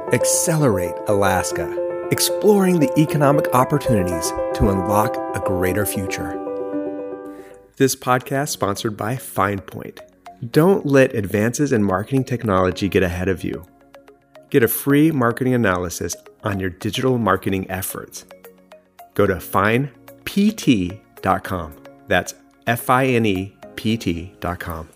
Accelerate Alaska, exploring the economic opportunities to unlock a greater future. This podcast sponsored by FindPoint. Don't let advances in marketing technology get ahead of you. Get a free marketing analysis on your digital marketing efforts. Go to finept.com. That's FINEPT.com.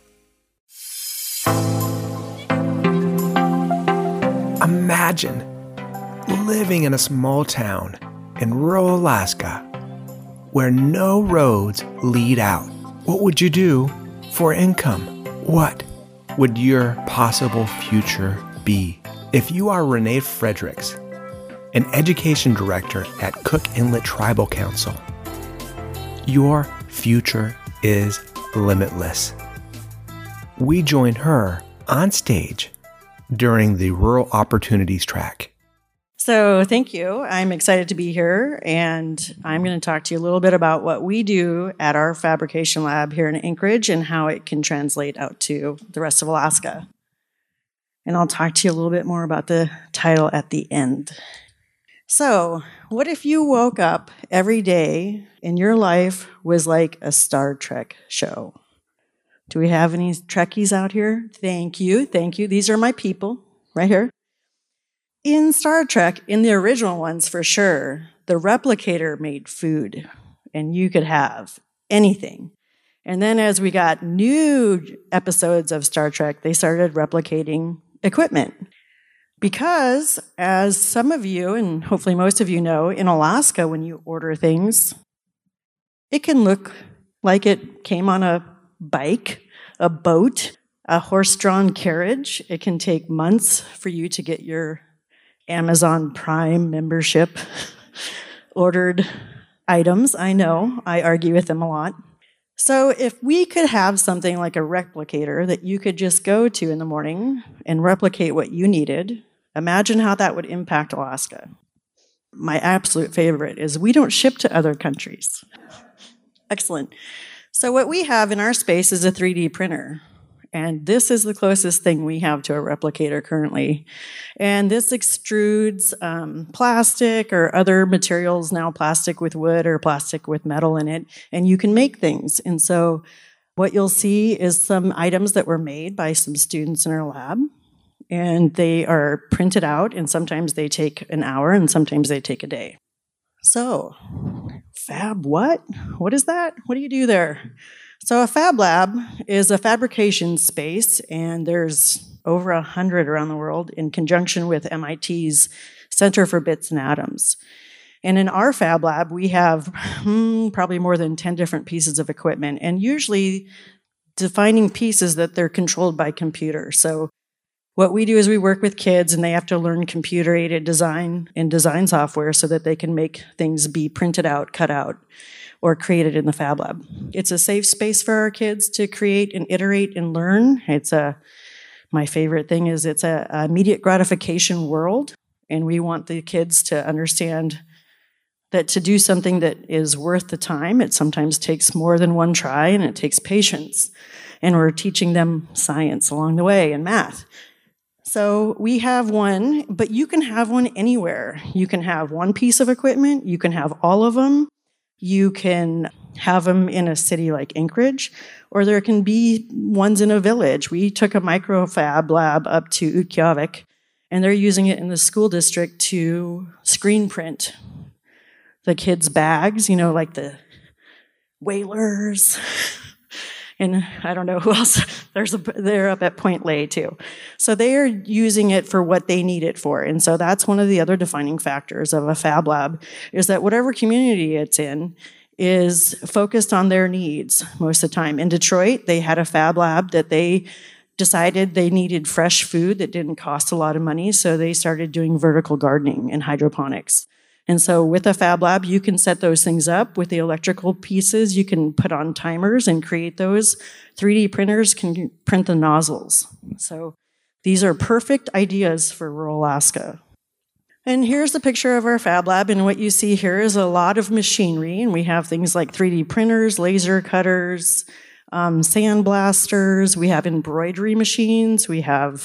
Imagine living in a small town in rural Alaska where no roads lead out. What would you do for income? What would your possible future be? If you are Renee Fredericks, an education director at Cook Inlet Tribal Council, your future is limitless. We joined her on stage during the Rural Opportunities track. So thank you. I'm excited to be here, and I'm going to talk to you a little bit about what we do at our fabrication lab here in Anchorage and how it can translate out to the rest of Alaska. And I'll talk to you a little bit more about the title at the end. So, what if you woke up every day and your life was like a Star Trek show? Do we have any Trekkies out here? Thank you. Thank you. These are my people right here. In Star Trek, in the original ones for sure, the replicator made food and you could have anything. And then as we got new episodes of Star Trek, they started replicating equipment. Because as some of you, and hopefully most of you know, in Alaska, when you order things, it can look like it came on a bike, a boat, a horse-drawn carriage. It can take months for you to get your Amazon Prime membership ordered items. I know, I argue with them a lot. So if we could have something like a replicator that you could just go to in the morning and replicate what you needed, imagine how that would impact Alaska. My absolute favorite is we don't ship to other countries. Excellent. So what we have in our space is a 3D printer. And this is the closest thing we have to a replicator currently. And this extrudes plastic or other materials, now plastic with wood or plastic with metal in it, and you can make things. And so what you'll see is some items that were made by some students in our lab, and they are printed out, and sometimes they take an hour, and sometimes they take a day. So, fab what? What is that? What do you do there? So a fab lab is a fabrication space, and there's over 100 around the world in conjunction with MIT's Center for Bits and Atoms. And in our fab lab, we have probably more than 10 different pieces of equipment, and usually defining pieces that they're controlled by computer. So what we do is we work with kids, and they have to learn computer-aided design and design software so that they can make things be printed out, cut out, or created in the fab lab. It's a safe space for our kids to create and iterate and learn. My favorite thing is it's a immediate gratification world, and we want the kids to understand that to do something that is worth the time, it sometimes takes more than one try, and it takes patience. And we're teaching them science along the way and math. So we have one, but you can have one anywhere. You can have one piece of equipment. You can have all of them. You can have them in a city like Anchorage, or there can be ones in a village. We took a microfab lab up to Utqiagvik, and they're using it in the school district to screen print the kids' bags, like the whalers. And I don't know who else. They're up at Point Lay, too. So they are using it for what they need it for. And so that's one of the other defining factors of a fab lab, is that whatever community it's in is focused on their needs most of the time. In Detroit, they had a fab lab that they decided they needed fresh food that didn't cost a lot of money, so they started doing vertical gardening and hydroponics. And so with a fab lab, you can set those things up. With the electrical pieces, you can put on timers and create those. 3D printers can print the nozzles. So these are perfect ideas for rural Alaska. And here's the picture of our fab lab, and what you see here is a lot of machinery, and we have things like 3D printers, laser cutters, sandblasters, we have embroidery machines, we have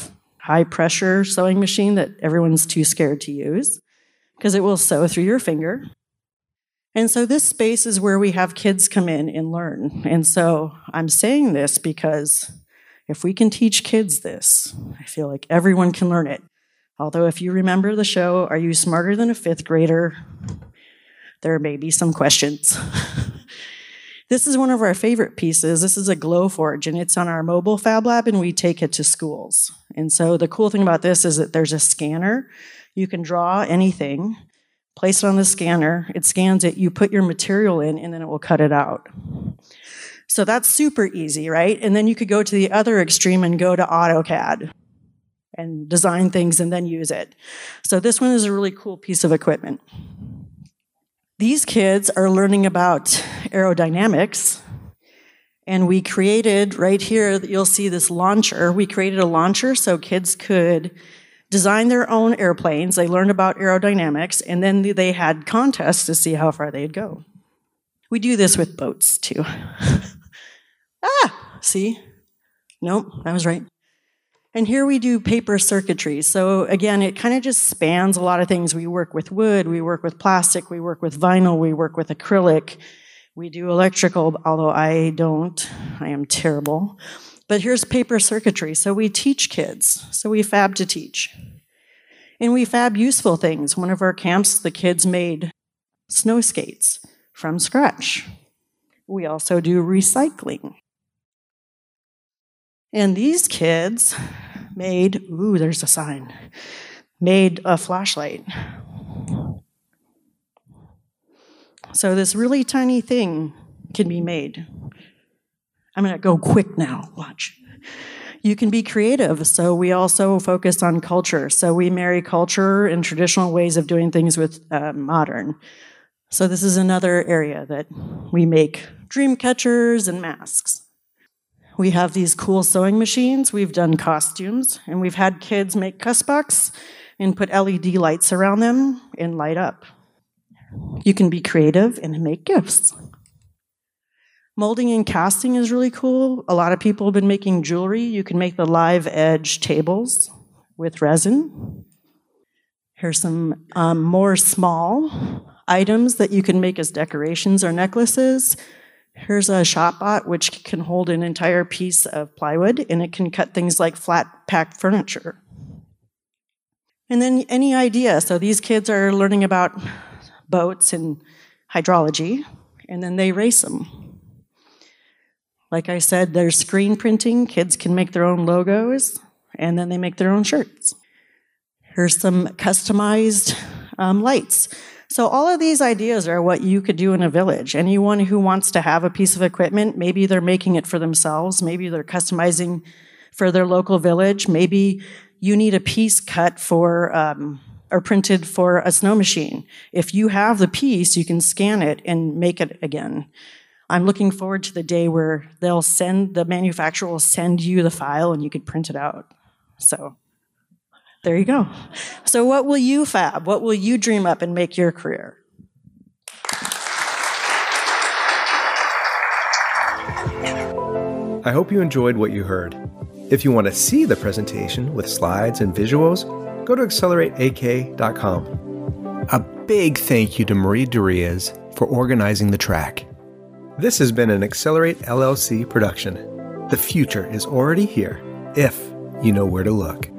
high-pressure sewing machine that everyone's too scared to use because it will sew through your finger. And so this space is where we have kids come in and learn. And so I'm saying this because if we can teach kids this, I feel like everyone can learn it. Although if you remember the show, Are You Smarter Than a Fifth Grader? There may be some questions. This is one of our favorite pieces. This is a Glowforge, and it's on our mobile Fab Lab, and we take it to schools. And so the cool thing about this is that there's a scanner. You can draw anything, place it on the scanner, it scans it, you put your material in, and then it will cut it out. So that's super easy, right? And then you could go to the other extreme and go to AutoCAD and design things and then use it. So this one is a really cool piece of equipment. These kids are learning about aerodynamics, and we created, right here, you'll see this launcher. We created a launcher so kids could design their own airplanes. They learned about aerodynamics, and then they had contests to see how far they'd go. We do this with boats, too. See? Nope, I was right. And here we do paper circuitry. So again, it kind of just spans a lot of things. We work with wood, we work with plastic, we work with vinyl, we work with acrylic. We do electrical, although I don't. I am terrible. But here's paper circuitry. So we teach kids. So we fab to teach. And we fab useful things. One of our camps, the kids made snow skates from scratch. We also do recycling. And these kids made, there's a sign, made a flashlight. So this really tiny thing can be made. I'm going to go quick now, watch. You can be creative, so we also focus on culture. So we marry culture and traditional ways of doing things with modern. So this is another area that we make dream catchers and masks. We have these cool sewing machines. We've done costumes, and we've had kids make cusbucks and put LED lights around them and light up. You can be creative and make gifts. Molding and casting is really cool. A lot of people have been making jewelry. You can make the live edge tables with resin. Here's some more small items that you can make as decorations or necklaces. Here's a ShopBot, which can hold an entire piece of plywood, and it can cut things like flat pack furniture. And then any idea. So these kids are learning about boats and hydrology, and then they race them. Like I said, there's screen printing. Kids can make their own logos, and then they make their own shirts. Here's some customized lights. So all of these ideas are what you could do in a village. Anyone who wants to have a piece of equipment, maybe they're making it for themselves, maybe they're customizing for their local village, maybe you need a piece cut for or printed for a snow machine. If you have the piece, you can scan it and make it again. I'm looking forward to the day where the manufacturer will send you the file and you could print it out. So there you go. So what will you fab? What will you dream up and make your career? I hope you enjoyed what you heard. If you want to see the presentation with slides and visuals, go to accelerateak.com. A big thank you to Marie Duriez for organizing the track. This has been an Accelerate LLC production. The future is already here, if you know where to look.